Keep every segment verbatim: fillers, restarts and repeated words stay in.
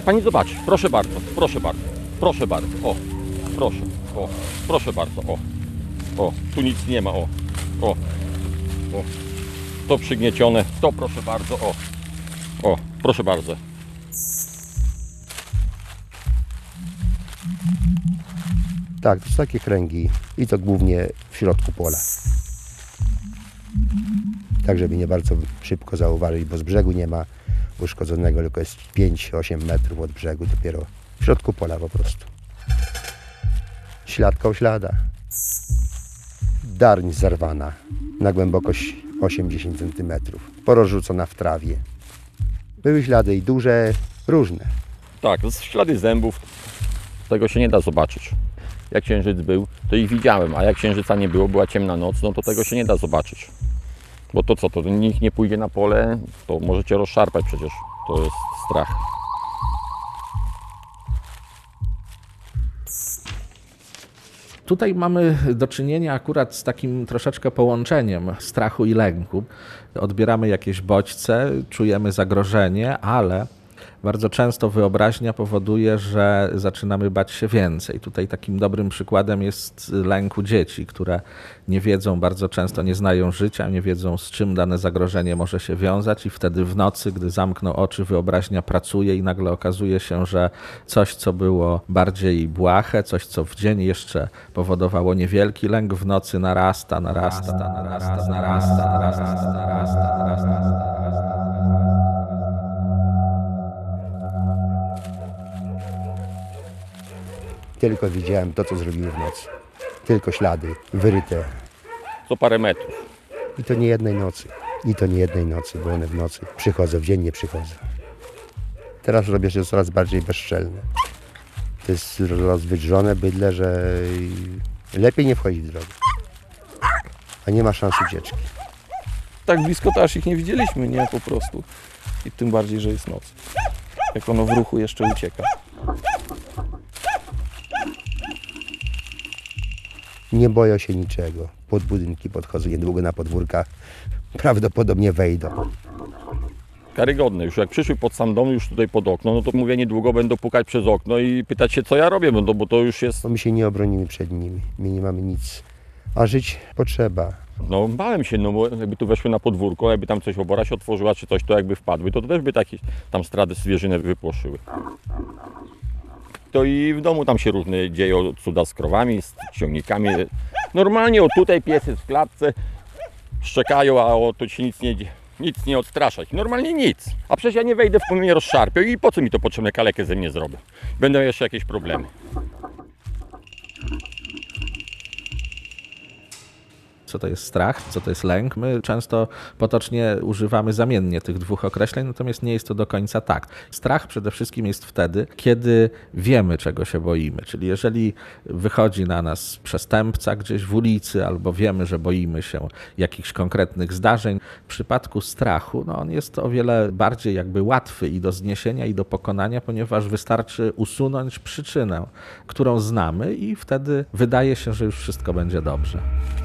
I pani zobaczy, proszę bardzo, proszę bardzo, proszę bardzo, o, proszę, o, proszę bardzo, o, o, tu nic nie ma, o, o, o, to przygniecione, to proszę bardzo, o, o, proszę bardzo. Tak, to są takie kręgi i to głównie w środku pola. Tak, żeby nie bardzo szybko zauważyć, bo z brzegu nie ma uszkodzonego, tylko jest pięć osiem metrów od brzegu, dopiero w środku pola po prostu. Ślad koło ślada. Darń zerwana na głębokość osiem do dziesięciu centymetrów, porozrzucona w trawie. Były ślady i duże, różne. Tak, ślady zębów, tego się nie da zobaczyć. Jak księżyc był, to ich widziałem, a jak księżyca nie było, była ciemna noc, no to tego się nie da zobaczyć. Bo to co, to nikt nie pójdzie na pole, to możecie rozszarpać przecież, to jest strach. Tutaj mamy do czynienia akurat z takim troszeczkę połączeniem strachu i lęku. Odbieramy jakieś bodźce, czujemy zagrożenie, ale bardzo często wyobraźnia powoduje, że zaczynamy bać się więcej. Tutaj takim dobrym przykładem jest lęk u dzieci, które nie wiedzą, bardzo często nie znają życia, nie wiedzą, z czym dane zagrożenie może się wiązać i wtedy w nocy, gdy zamkną oczy, wyobraźnia pracuje i nagle okazuje się, że coś, co było bardziej błahe, coś, co w dzień jeszcze powodowało niewielki lęk, w nocy narasta, narasta, narasta, narasta, narasta, narasta, narasta, narasta. Tylko widziałem to, co zrobiły w nocy. Tylko ślady wyryte. Co parę metrów. I to nie jednej nocy. I to nie jednej nocy, bo one w nocy przychodzą, w dzień nie przychodzą. Teraz robię się coraz bardziej bezczelne. To jest rozwydrzone bydle, że lepiej nie wchodzić w drogę. A nie ma szans ucieczki. Tak blisko to aż ich nie widzieliśmy, nie? Po prostu. I tym bardziej, że jest noc. Jak ono w ruchu jeszcze ucieka. Nie boją się niczego. Pod budynki podchodzą, niedługo na podwórkach prawdopodobnie wejdą. Karygodne, już jak przyszły pod sam dom, już tutaj pod okno, no to mówię, niedługo będą pukać przez okno i pytać się, co ja robię, bo to, bo to już jest... Bo my się nie obronimy przed nimi. My nie mamy nic. A żyć potrzeba. No bałem się, no bo jakby tu weszły na podwórko, jakby tam coś obora się otworzyła, czy coś, to jakby wpadły, to, to też by takie tam straty zwierzyny wypłoszyły. To i w domu tam się różne dzieją cuda z krowami, z ciągnikami. Normalnie o tutaj piesy w klatce szczekają, a o tu się nic nie, nic nie odstraszać. Normalnie nic. A przecież ja nie wejdę w mnie rozszarpię i po co mi to potrzebne, kalekę ze mnie zrobią. Będą jeszcze jakieś problemy. Co to jest strach, co to jest lęk. My często potocznie używamy zamiennie tych dwóch określeń, natomiast nie jest to do końca tak. Strach przede wszystkim jest wtedy, kiedy wiemy, czego się boimy. Czyli jeżeli wychodzi na nas przestępca gdzieś w ulicy, albo wiemy, że boimy się jakichś konkretnych zdarzeń. W przypadku strachu no on jest o wiele bardziej jakby łatwy i do zniesienia, i do pokonania, ponieważ wystarczy usunąć przyczynę, którą znamy i wtedy wydaje się, że już wszystko będzie dobrze.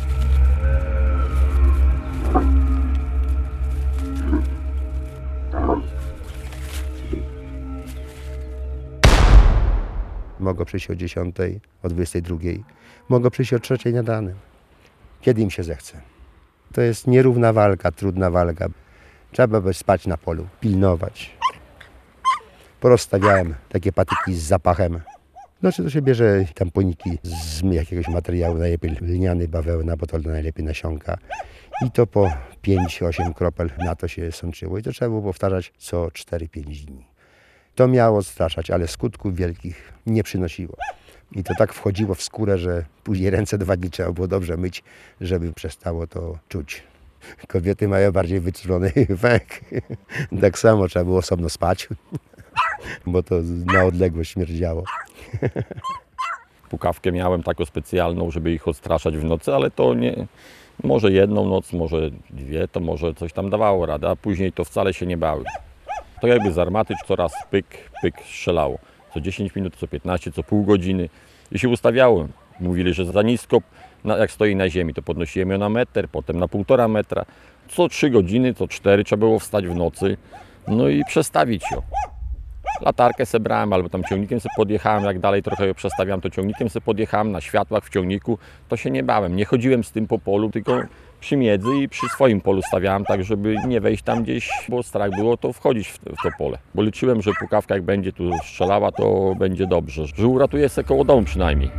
Mogą przyjść o dziesiątej, o dwudziestej drugiej. Mogą przyjść o trzeciej nad ranem. Kiedy im się zechce. To jest nierówna walka, trudna walka. Trzeba by spać na polu, pilnować. Porozstawiałem takie patyki z zapachem. Znaczy to się bierze tamponiki z jakiegoś materiału, najlepiej lniany, bawełna, bo to najlepiej nasionka. I to po pięć osiem kropel na to się sączyło. I to trzeba było powtarzać co cztery pięć dni. To miało odstraszać, ale skutków wielkich nie przynosiło. I to tak wchodziło w skórę, że później ręce dwa dni trzeba było dobrze myć, żeby przestało to czuć. Kobiety mają bardziej wyczulony węch. Tak samo trzeba było osobno spać, bo to na odległość śmierdziało. Pukawkę miałem taką specjalną, żeby ich odstraszać w nocy, ale to nie... Może jedną noc, może dwie, to może coś tam dawało radę, a później to wcale się nie bały. To jakby z armaty coraz pyk, pyk strzelało. Co dziesięć minut, co piętnaście, co pół godziny i się ustawiało. Mówili, że za nisko, jak stoi na ziemi, to podnosiłem ją na metr, potem na półtora metra. Co trzy godziny, co cztery trzeba było wstać w nocy, no i przestawić ją. Latarkę se brałem, albo tam ciągnikiem se podjechałem, jak dalej trochę ją przestawiam, to ciągnikiem se podjechałem na światłach w ciągniku, to się nie bałem. Nie chodziłem z tym po polu, tylko przy miedzy i przy swoim polu stawiałem tak, żeby nie wejść tam gdzieś, bo strach było to wchodzić w, w to pole. Bo liczyłem, że pukawka jak będzie tu strzelała, to będzie dobrze, że uratuje se koło domu przynajmniej.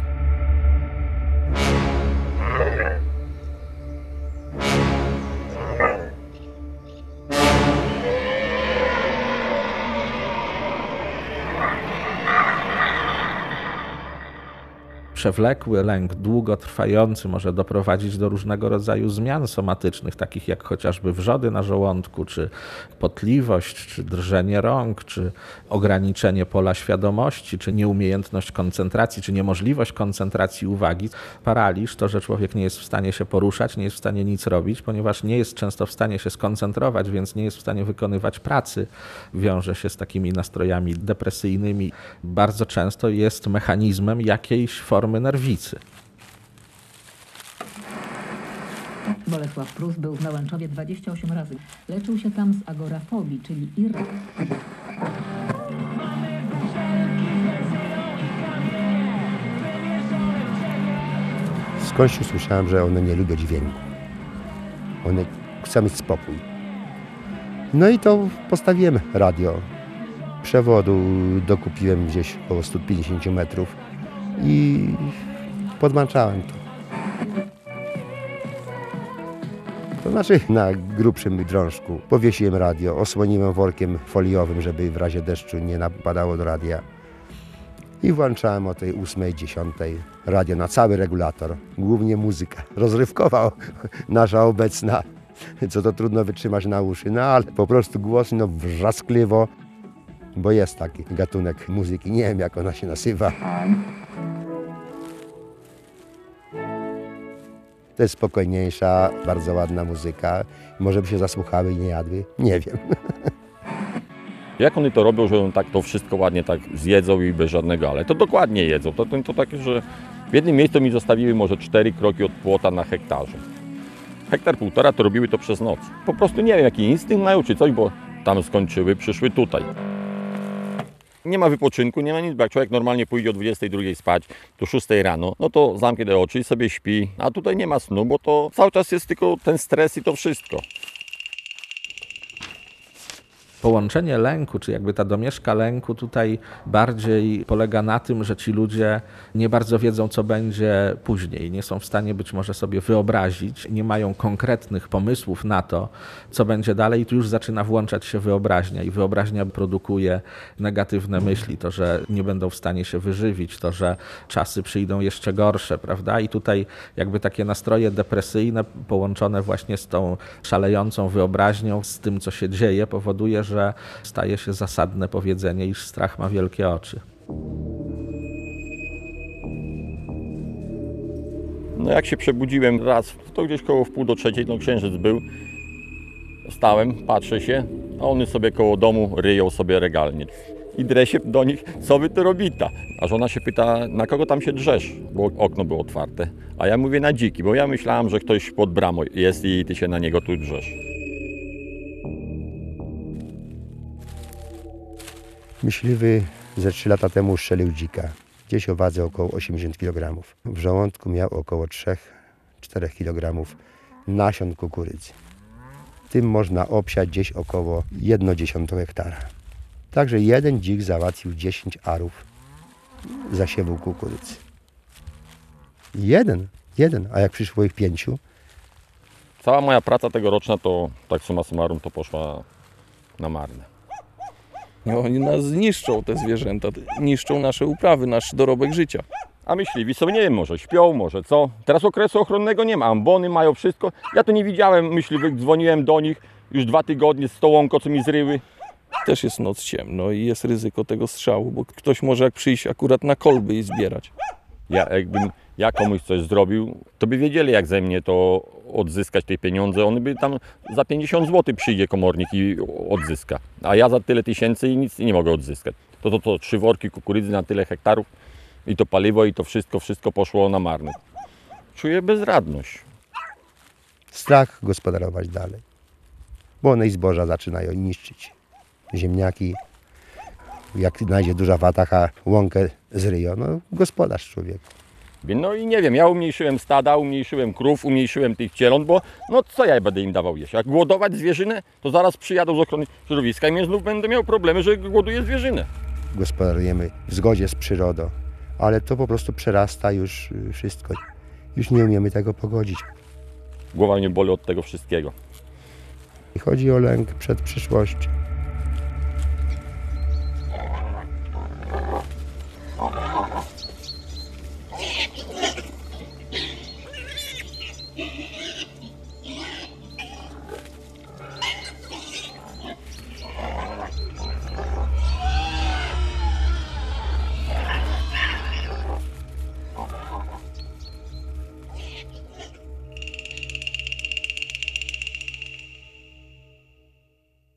Przewlekły lęk, długotrwający może doprowadzić do różnego rodzaju zmian somatycznych, takich jak chociażby wrzody na żołądku, czy potliwość, czy drżenie rąk, czy ograniczenie pola świadomości, czy nieumiejętność koncentracji, czy niemożliwość koncentracji uwagi. Paraliż to, że człowiek nie jest w stanie się poruszać, nie jest w stanie nic robić, ponieważ nie jest często w stanie się skoncentrować, więc nie jest w stanie wykonywać pracy. Wiąże się z takimi nastrojami depresyjnymi. Bardzo często jest mechanizmem jakiejś formy nerwicy. Bolesław Prus był w Nałęczowie dwadzieścia osiem razy. Leczył się tam z agorafobii, czyli ir... Skądś usłyszałem, że one nie lubią dźwięku. One chcą mieć spokój. No i to postawiłem radio. Przewodu dokupiłem gdzieś około sto pięćdziesiąt metrów i podłączałem to. To znaczy na grubszym drążku powiesiłem radio, osłoniłem workiem foliowym, żeby w razie deszczu nie napadało do radia. I włączałem o tej ósmej, dziesiątej radio na cały regulator, głównie muzyka rozrywkowa nasza obecna, co to trudno wytrzymać na uszy, no ale po prostu głośno, wrzaskliwo, bo jest taki gatunek muzyki, nie wiem jak ona się nazywa. To jest spokojniejsza, bardzo ładna muzyka, może by się zasłuchały i nie jadły, nie wiem. Jak oni to robią, że on tak to wszystko ładnie tak zjedzą i bez żadnego ale, to dokładnie jedzą. To, to, to takie, że w jednym miejscu mi zostawiły może cztery kroki od płota na hektarze. Hektar półtora to robiły to przez noc. Po prostu nie wiem, jaki instynkt mają czy coś, bo tam skończyły, przyszły tutaj. Nie ma wypoczynku, nie ma nic, bo jak człowiek normalnie pójdzie o dwudziestej drugiej spać, do szóstej rano, no to zamknie te oczy i sobie śpi, a tutaj nie ma snu, bo to cały czas jest tylko ten stres i to wszystko. Połączenie lęku, czy jakby ta domieszka lęku tutaj bardziej polega na tym, że ci ludzie nie bardzo wiedzą, co będzie później. Nie są w stanie być może sobie wyobrazić, nie mają konkretnych pomysłów na to, co będzie dalej i tu już zaczyna włączać się wyobraźnia i wyobraźnia produkuje negatywne myśli, to, że nie będą w stanie się wyżywić, to, że czasy przyjdą jeszcze gorsze, prawda? I tutaj jakby takie nastroje depresyjne połączone właśnie z tą szalejącą wyobraźnią, z tym, co się dzieje, powoduje, że staje się zasadne powiedzenie, iż strach ma wielkie oczy. No jak się przebudziłem raz, to gdzieś koło wpół do trzeciej, no księżyc był. Stałem, patrzę się, a one sobie koło domu ryją sobie regalnie. I drę się do nich, co wy to robita? A żona się pyta, na kogo tam się drzesz? Bo okno było otwarte. A ja mówię na dziki, bo ja myślałem, że ktoś pod bramą jest i ty się na niego tu drzesz. Myśliwy ze trzy lata temu strzelił dzika. Gdzieś o wadze około osiemdziesiąt kilogramów. W żołądku miał około trzy do czterech kilogramów nasion kukurydzy. Tym można obsiać gdzieś około jedną dziesiątą hektara. Także jeden dzik załatwił dziesięć arów zasiewu kukurydzy. Jeden, jeden, a jak przyszło ich pięciu? Cała moja praca tegoroczna to tak summa summarum to poszła na marne. No, oni nas zniszczą, te zwierzęta, niszczą nasze uprawy, nasz dorobek życia. A myśliwi sobie, nie wiem, może śpią, może co. Teraz okresu ochronnego nie ma, ambony mają wszystko. Ja to nie widziałem myśliwych, dzwoniłem do nich już dwa tygodnie z tą łąką, co mi zryły. Też jest noc ciemno i jest ryzyko tego strzału, bo ktoś może jak przyjść akurat na kolby i zbierać. Ja, jakbym ja komuś coś zrobił, to by wiedzieli, jak ze mnie to odzyskać te pieniądze. On by tam za pięćdziesiąt złotych przyjdzie komornik i odzyska. A ja za tyle tysięcy i nic nie mogę odzyskać. To to, to trzy worki kukurydzy na tyle hektarów i to paliwo i to wszystko, wszystko poszło na marne. Czuję bezradność. Strach gospodarować dalej. Bo one i zboża zaczynają niszczyć. Ziemniaki, Jak znajdzie duża watacha, łąkę zryją, no gospodarz człowiek. No i nie wiem, ja umniejszyłem stada, umniejszyłem krów, umniejszyłem tych cieląt, bo no co ja będę im dawał jeść? Jak głodować zwierzynę, to zaraz przyjadą z ochrony środowiska i mnie znów będę miał problemy, że głoduję zwierzynę. Gospodarujemy w zgodzie z przyrodą, ale to po prostu przerasta już wszystko. Już nie umiemy tego pogodzić. Głowa mnie boli od tego wszystkiego. Chodzi o lęk przed przyszłością.